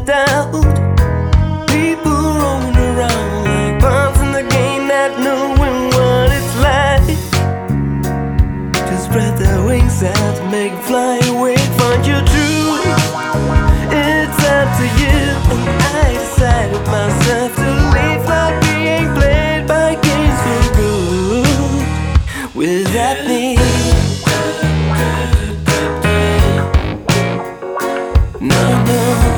doubt. People roaming around like pawns in the game, not knowing what it's like. Just spread their wings out to make them fly away. Find your truth, it's up to you. And I decided myself to leave life being played by games so good without me. No, no.